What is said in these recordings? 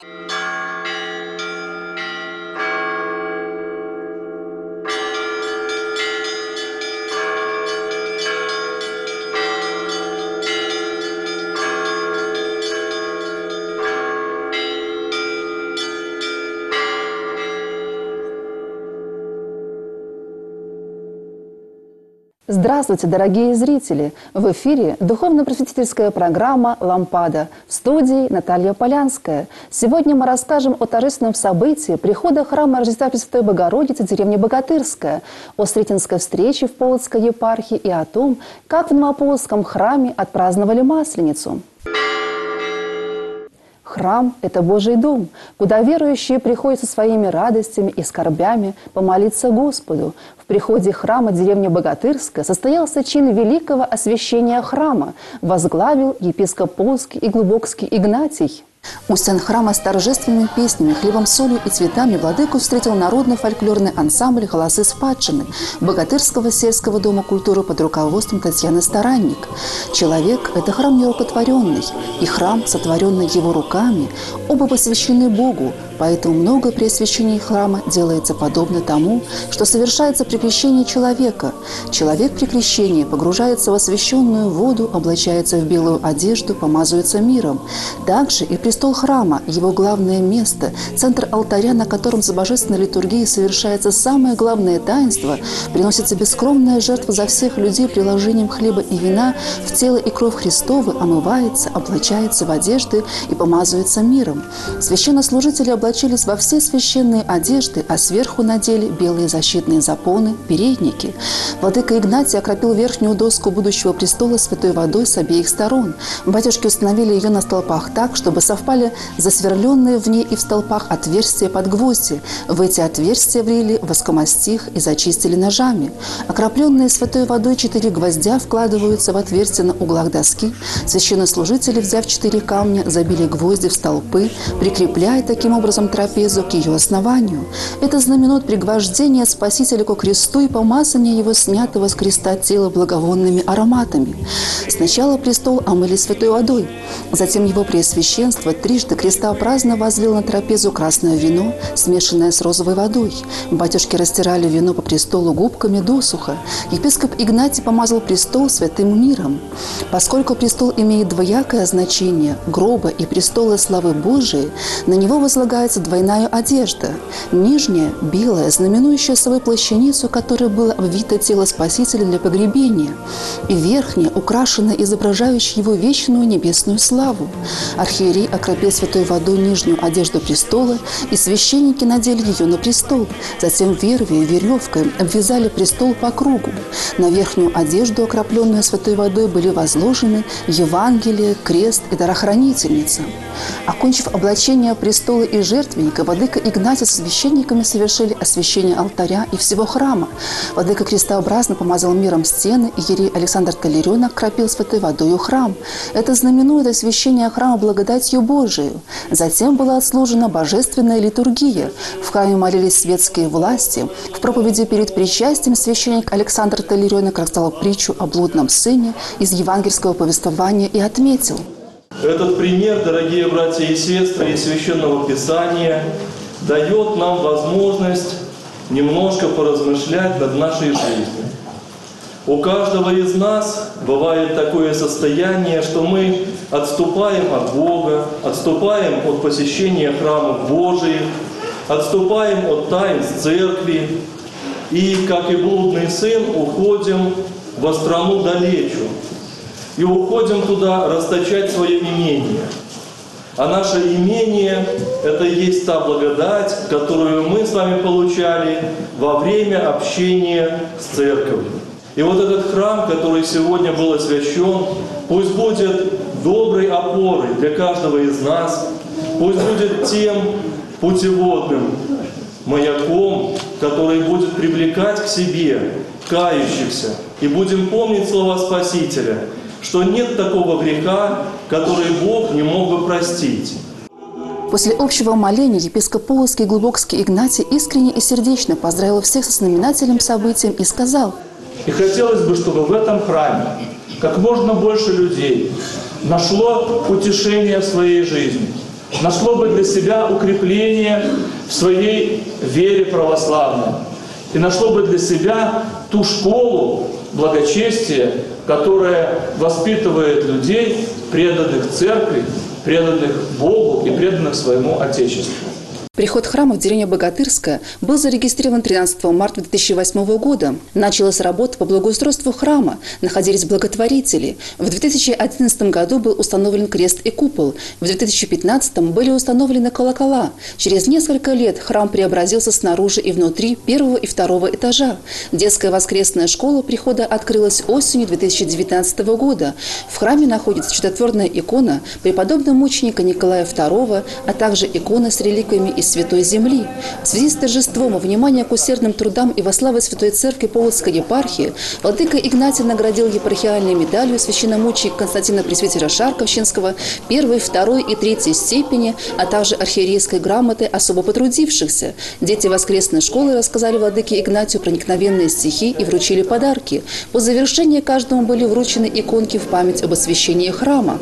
Здравствуйте, дорогие зрители! В эфире духовно-просветительская программа «Лампада». В студии Наталья Полянская. Сегодня мы расскажем о торжественном событии прихода храма Рождества Пресвятой Богородицы деревни Богатырская, о Сретенской встрече в Полоцкой епархии и о том, как в Новополоцком храме отпраздновали Масленицу. Храм – это Божий дом, куда верующие приходят со своими радостями и скорбями помолиться Господу. В приходе храма деревни Богатырская состоялся чин великого освящения храма, возглавил епископ Полоцкий и Глубокский Игнатий. У стен храма с торжественными песнями, хлебом, солью и цветами владыку встретил народно-фольклорный ансамбль «Голосы Спадщины» Богатырского сельского дома культуры под руководством Татьяны Старанник. Человек – это храм нерукотворенный, и храм, сотворенный его руками, оба посвящены Богу, поэтому многое при освящении храма делается подобно тому, что совершается при крещении человека. Человек при крещении погружается в освященную воду, облачается в белую одежду, помазывается миром. Также и престол храма, его главное место, центр алтаря, на котором за божественной литургией совершается самое главное таинство, приносится бескровная жертва за всех людей приложением хлеба и вина в тело и кровь Христовы, омывается, облачается в одежды и помазывается миром. Священнослужители облачились во все священные одежды, а сверху надели белые защитные запоны, передники. Владыка Игнатий окропил верхнюю доску будущего престола святой водой с обеих сторон. Батюшки установили ее на столпах так, чтобы совпали засверленные в ней и в столпах отверстия под гвозди. В эти отверстия влили воскомастих и зачистили ножами. Окропленные святой водой 4 гвоздя вкладываются в отверстия на углах доски. Священнослужители, взяв 4 камня, забили гвозди в столпы, прикрепляя таким образом трапезу к ее основанию. Это знаменует пригвождение Спасителя ко кресту и помазание его снятого с креста тела благовонными ароматами. Сначала престол омыли святой водой, затем его преосвященство трижды крестообразно возлил на трапезу красное вино, смешанное с розовой водой. Батюшки растирали вино по престолу губками досуха. Епископ Игнатий помазал престол святым миром. Поскольку престол имеет двоякое значение – гроба и престола славы Божией, на него возлагается двойная одежда. Нижняя – белая, знаменующая собой плащаницу, которой было обвито тело Спасителя для погребения, и верхняя, украшенная, изображающая его вечную небесную славу. Архиерей окропил святой водой нижнюю одежду престола, и священники надели ее на престол. Затем вервью и веревкой обвязали престол по кругу. На верхнюю одежду, окропленную святой водой, были возложены Евангелие, крест и дарохранительница. Окончив облачение престола и жертвенника, владыка Игнатий со священниками совершили освящение алтаря и всего храма. Владыка крестообразно помазал миром стены, и иерей Александр Толерён окропил святой водою храм. Это знаменует освящение храма благодатью Божию. Затем была отслужена божественная литургия. В храме молились светские власти. В проповеди перед причастием священник Александр Толерён рассказал притчу о блудном сыне из евангельского повествования и отметил: этот пример, дорогие братья и сестры, из Священного Писания дает нам возможность немножко поразмышлять над нашей жизнью. У каждого из нас бывает такое состояние, что мы отступаем от Бога, отступаем от посещения храмов Божиих, отступаем от таинств церкви и, как и блудный сын, уходим во страну далечу и уходим туда расточать свое имение. А наше имение – это и есть та благодать, которую мы с вами получали во время общения с церковью. И вот этот храм, который сегодня был освящен, пусть будет доброй опорой для каждого из нас, пусть будет тем путеводным маяком, который будет привлекать к себе кающихся. И будем помнить слова Спасителя, что нет такого греха, который Бог не мог бы простить. После общего моления епископ Полоцкий и Глубокский Игнатий искренне и сердечно поздравил всех со знаменательным событием и сказал: и хотелось бы, чтобы в этом храме как можно больше людей нашло утешение в своей жизни, нашло бы для себя укрепление в своей вере православной и нашло бы для себя ту школу благочестия, которая воспитывает людей, преданных церкви, преданных Богу и преданных своему Отечеству. Приход храма в деревню Богатырская был зарегистрирован 13 марта 2008 года. Началась работа по благоустройству храма, находились благотворители. В 2011 году был установлен крест и купол. В 2015 были установлены колокола. Через несколько лет храм преобразился снаружи и внутри первого и второго этажа. Детская воскресная школа прихода открылась осенью 2019 года. В храме находится чудотворная икона преподобного мученика Николая II, а также икона с реликвиями из Святой Земли. В связи с торжеством и вниманием к усердным трудам и во славу Святой Церкви Полоцкой епархии владыка Игнатий наградил епархиальной медалью священномученика Константина Пресвитера Шарковщинского первой, второй и третьей степени, а также архиерейской грамотой особо потрудившихся. Дети воскресной школы рассказали владыке Игнатию проникновенные стихи и вручили подарки. По завершении каждому были вручены иконки в память об освящении храма.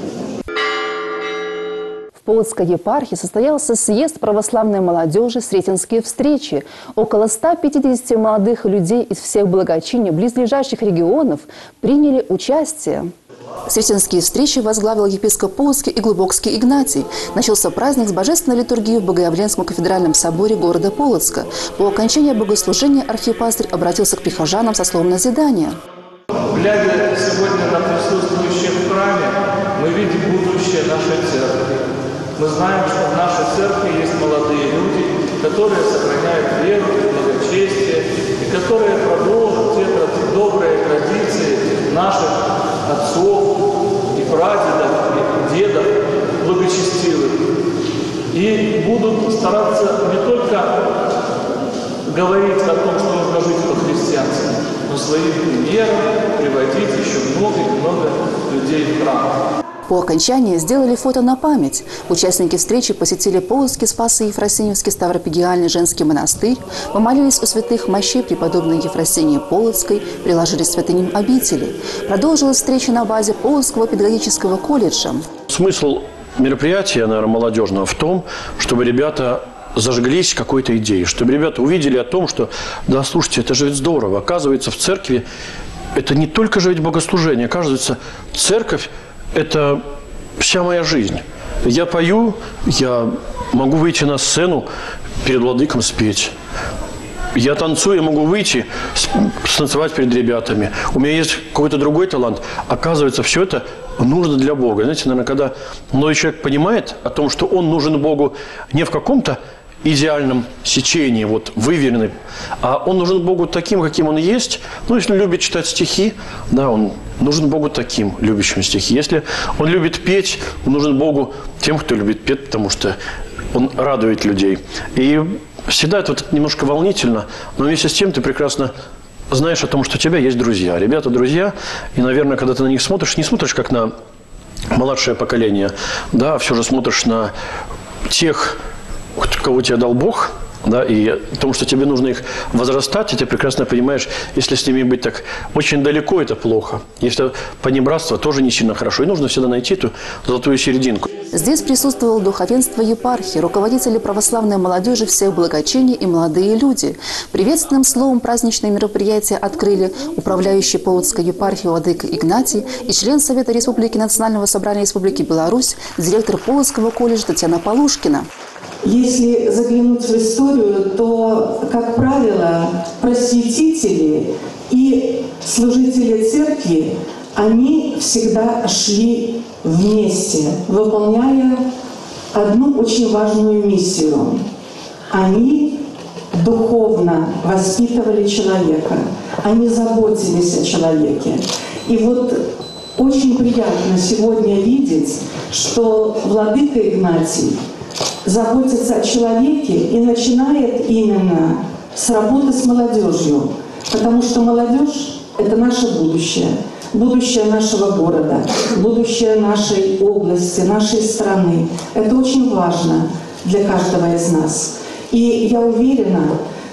В Полоцкой епархии состоялся съезд православной молодежи «Сретенские встречи». Около 150 молодых людей из всех благочиний близлежащих регионов приняли участие. Сретенские встречи возглавил епископ Полоцкий и Глубокский Игнатий. Начался праздник с божественной литургией в Богоявленском кафедральном соборе города Полоцка. По окончании богослужения архипастырь обратился к прихожанам со словом назидания. Глядя сегодня на присутствующих в храме, мы видим будущее нашей церкви. Мы знаем, что в нашей церкви есть молодые люди, которые сохраняют веру и благочестие, и которые продолжат те добрые традиции наших отцов и прадедов, и дедов благочестивых. И будут стараться не только говорить о том, что нужно жить по-христиански, но своим примером приводить еще много и много людей в храм. По окончании сделали фото на память. Участники встречи посетили Полоцкий, Спасо-Ефросиньевский, Ставропигиальный женский монастырь, помолились у святых мощей преподобной Ефросинии Полоцкой, приложили святыням обители. Продолжилась встреча на базе Полоцкого педагогического колледжа. Смысл мероприятия, наверное, молодежного в том, чтобы ребята зажглись какой-то идеей, чтобы ребята увидели о том, что, да, слушайте, это же ведь здорово. Оказывается, в церкви это не только же ведь богослужение. Оказывается, церковь – это вся моя жизнь. Я пою, я могу выйти на сцену, перед владыком спеть. Я танцую, я могу выйти, станцевать перед ребятами. У меня есть какой-то другой талант. Оказывается, все это нужно для Бога. Знаете, наверное, когда молодой человек понимает о том, что он нужен Богу не в каком-то идеальном сечении, вот, выверенный, а он нужен Богу таким, каким он есть. Ну, если он любит читать стихи, да, он нужен Богу таким, любящим стихи. Если он любит петь, он нужен Богу тем, кто любит петь, потому что он радует людей. И всегда это вот немножко волнительно, но вместе с тем ты прекрасно знаешь о том, что у тебя есть друзья. Ребята, друзья, и, наверное, когда ты на них смотришь, не смотришь как на младшее поколение, да, а все же смотришь на тех, кого тебе дал Бог, да, и о том, что тебе нужно их возрастать, и ты прекрасно понимаешь, если с ними быть так очень далеко, это плохо. Если понебратство, тоже не сильно хорошо. И нужно всегда найти эту золотую серединку. Здесь присутствовало духовенство епархии, руководители православной молодежи всех благочиний и молодые люди. Приветственным словом праздничное мероприятие открыли управляющий Полоцкой епархии владыка Игнатий и член Совета Республики Национального собрания Республики Беларусь, директор Полоцкого колледжа Татьяна Полушкина. Если заглянуть в историю, то, как правило, просветители и служители церкви, они всегда шли вместе, выполняя одну очень важную миссию. Они духовно воспитывали человека, они заботились о человеке. И вот очень приятно сегодня видеть, что владыка Игнатий заботится о человеке и начинает именно с работы с молодежью. Потому что молодежь – это наше будущее. Будущее нашего города, будущее нашей области, нашей страны. Это очень важно для каждого из нас. И я уверена,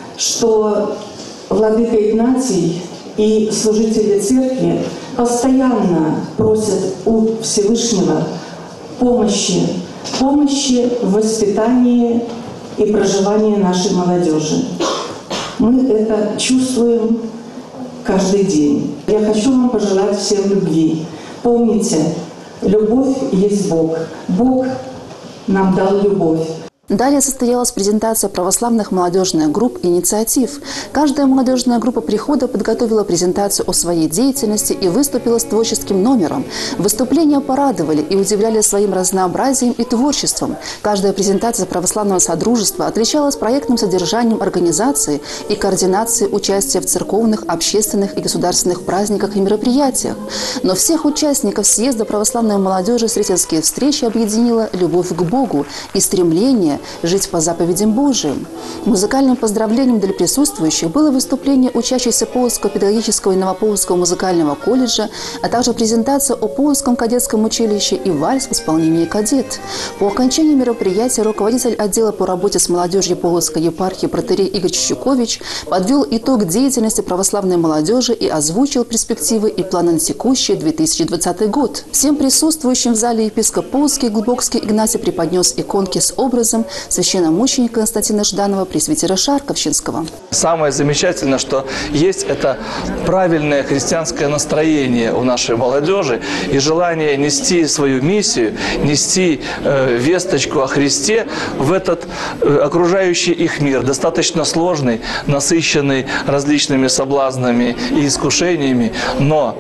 что владыка Игнатий и служители церкви постоянно просят у Всевышнего помощи помощи в воспитании и проживании нашей молодежи. Мы это чувствуем каждый день. Я хочу вам пожелать всем любви. Помните, любовь есть Бог. Бог нам дал любовь. Далее состоялась презентация православных молодежных групп и инициатив. Каждая молодежная группа прихода подготовила презентацию о своей деятельности и выступила с творческим номером. Выступления порадовали и удивляли своим разнообразием и творчеством. Каждая презентация православного содружества отличалась проектным содержанием организации и координацией участия в церковных, общественных и государственных праздниках и мероприятиях. Но всех участников съезда православной молодежи Сретенские встречи объединила любовь к Богу и стремление жить по заповедям Божиим. Музыкальным поздравлением для присутствующих было выступление учащихся Полоцкого педагогического и Новополоцкого музыкального колледжа, а также презентация о Полоцком кадетском училище и вальс в исполнении кадет. По окончании мероприятия руководитель отдела по работе с молодежью Полоцкой епархии протоиерей Игорь Чучукович подвел итог деятельности православной молодежи и озвучил перспективы и планы на текущий 2020 год. Всем присутствующим в зале епископ Полоцкий Глубокский Игнатий преподнес иконки с образом священномученика Константина Жданова, пресвитера Шарковщинского. Самое замечательное, что есть это правильное христианское настроение у нашей молодежи и желание нести свою миссию, нести весточку о Христе в этот окружающий их мир, достаточно сложный, насыщенный различными соблазнами и искушениями, но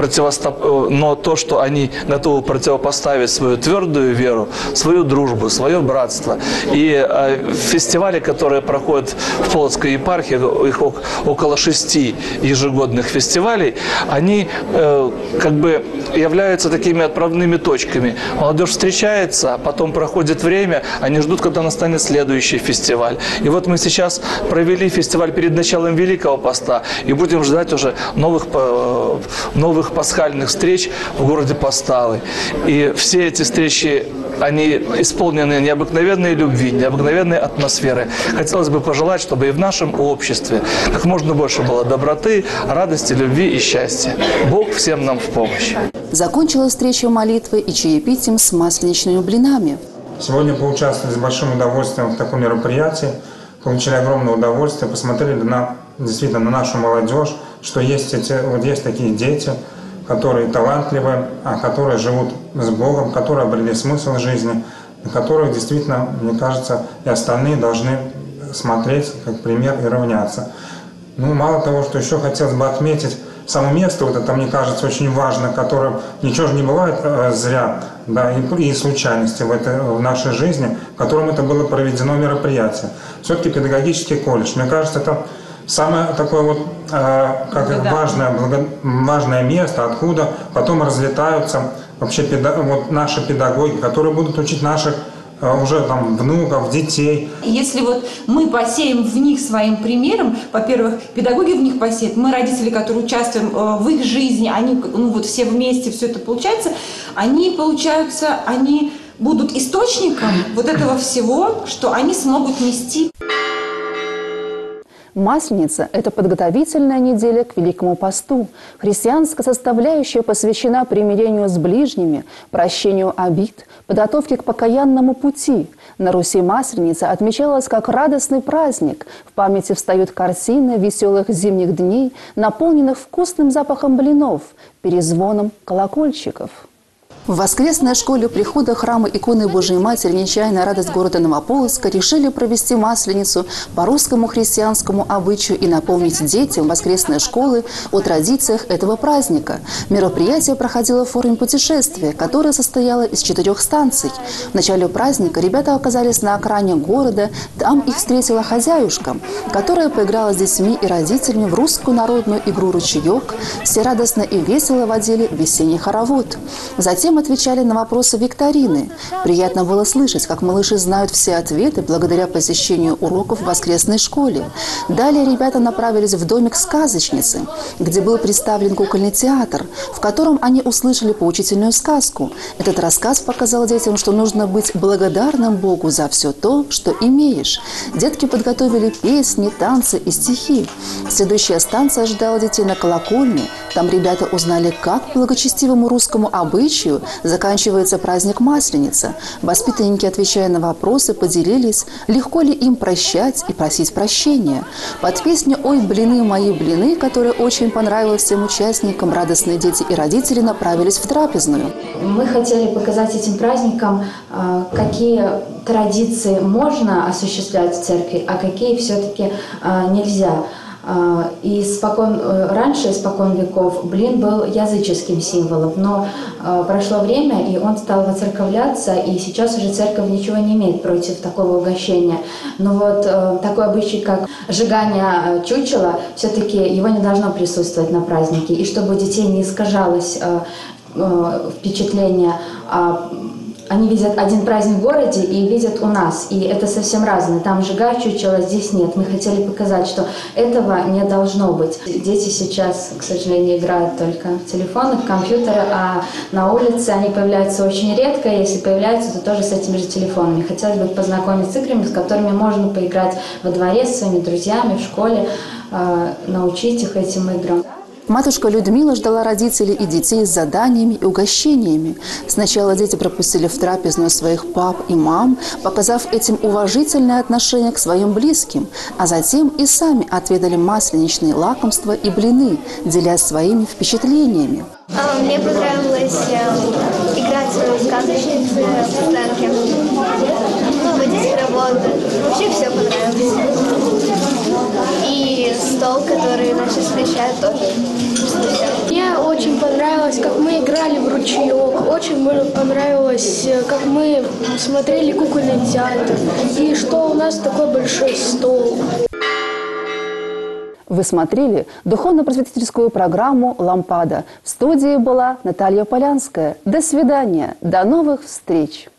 то, что они готовы противопоставить свою твердую веру, свою дружбу, свое братство. И фестивали, которые проходят в Полоцкой епархии, их около 6 ежегодных фестивалей, они как бы являются такими отправными точками. Молодежь встречается, а потом проходит время, они ждут, когда настанет следующий фестиваль. И вот мы сейчас провели фестиваль перед началом Великого Поста и будем ждать уже новых пасхальных встреч в городе Поставы. И все эти встречи, они исполнены необыкновенной любви, необыкновенной атмосферы. Хотелось бы пожелать, чтобы и в нашем обществе как можно больше было доброты, радости, любви и счастья. Бог всем нам в помощь. Закончилась встреча молитвой и чаепитием с масленичными блинами. Сегодня поучаствовали с большим удовольствием в таком мероприятии, получили огромное удовольствие, посмотрели действительно на нашу молодежь, что есть такие дети, которые талантливые, которые живут с Богом, которые обрели смысл жизни, на которых действительно, мне кажется, и остальные должны смотреть как пример и равняться. Ну, мало того, что еще хотелось бы отметить, само место, вот это, мне кажется, очень важно, которое ничего же не бывает зря, да, и случайности в нашей жизни, в котором это было проведено мероприятие. Все-таки педагогический колледж, мне кажется, это самое такое вот важное место, откуда потом разлетаются вообще наши педагоги, которые будут учить наших уже там внуков, детей. Если вот мы посеем в них своим примером, во-первых, педагоги в них посеют, мы, родители, которые участвуем в их жизни, они, все вместе, все это получается, они будут источником вот этого всего, что они смогут нести. Масленица – это подготовительная неделя к Великому посту. Христианская составляющая посвящена примирению с ближними, прощению обид, подготовке к покаянному пути. На Руси Масленица отмечалась как радостный праздник. В памяти встают картины веселых зимних дней, наполненных вкусным запахом блинов, перезвоном колокольчиков. В воскресной школе прихода храма иконы Божией Матери «Нечаянная радость» города Новополоцка решили провести Масленицу по русскому христианскому обычаю и напомнить детям воскресной школы о традициях этого праздника. Мероприятие проходило в форме путешествия, которое состояло из 4 станций. В начале праздника ребята оказались на окраине города. Там их встретила хозяюшка, которая поиграла с детьми и родителями в русскую народную игру «Ручеек». Все радостно и весело водили весенний хоровод. Затем отвечали на вопросы викторины. Приятно было слышать, как малыши знают все ответы благодаря посещению уроков в воскресной школе. Далее ребята направились в домик сказочницы, где был представлен кукольный театр, в котором они услышали поучительную сказку. Этот рассказ показал детям, что нужно быть благодарным Богу за все то, что имеешь. Детки подготовили песни, танцы и стихи. Следующая станция ждала детей на колокольне, Там ребята узнали, как по благочестивому русскому обычаю заканчивается праздник Масленица. Воспитанники, отвечая на вопросы, поделились, легко ли им прощать и просить прощения. Под песню «Ой, блины, мои блины», которая очень понравилась всем участникам, радостные дети и родители направились в трапезную. Мы хотели показать этим праздникам, какие традиции можно осуществлять в церкви, а какие все-таки нельзя. И раньше, испокон веков, блин был языческим символом, но прошло время, и он стал воцерковляться, и сейчас уже церковь ничего не имеет против такого угощения. Но вот такой обычай, как сжигание чучела, все-таки его не должно присутствовать на празднике. И чтобы у детей не искажалось впечатление, они видят один праздник в городе и видят у нас. И это совсем разное. Там сжигают чучело, здесь нет. Мы хотели показать, что этого не должно быть. Дети сейчас, к сожалению, играют только в телефоны, в компьютеры, а на улице они появляются очень редко. Если появляются, то тоже с этими же телефонами. Хотелось бы познакомить с играми, с которыми можно поиграть во дворе с своими друзьями, в школе, научить их этим играм. Матушка Людмила ждала родителей и детей с заданиями и угощениями. Сначала дети пропустили в трапезную своих пап и мам, показав этим уважительное отношение к своим близким, а затем и сами отведали масленичные лакомства и блины, делясь своими впечатлениями. Мне понравилось играть в сказочницы в сценке, водить хороводы. Вообще все понравилось. И стол, который нас встречает, тоже. Мне очень понравилось, как мы играли в ручеек. Очень понравилось, как мы смотрели кукольный театр. И что у нас такой большой стол. Вы смотрели духовно-просветительскую программу «Лампада». В студии была Наталья Полянская. До свидания. До новых встреч.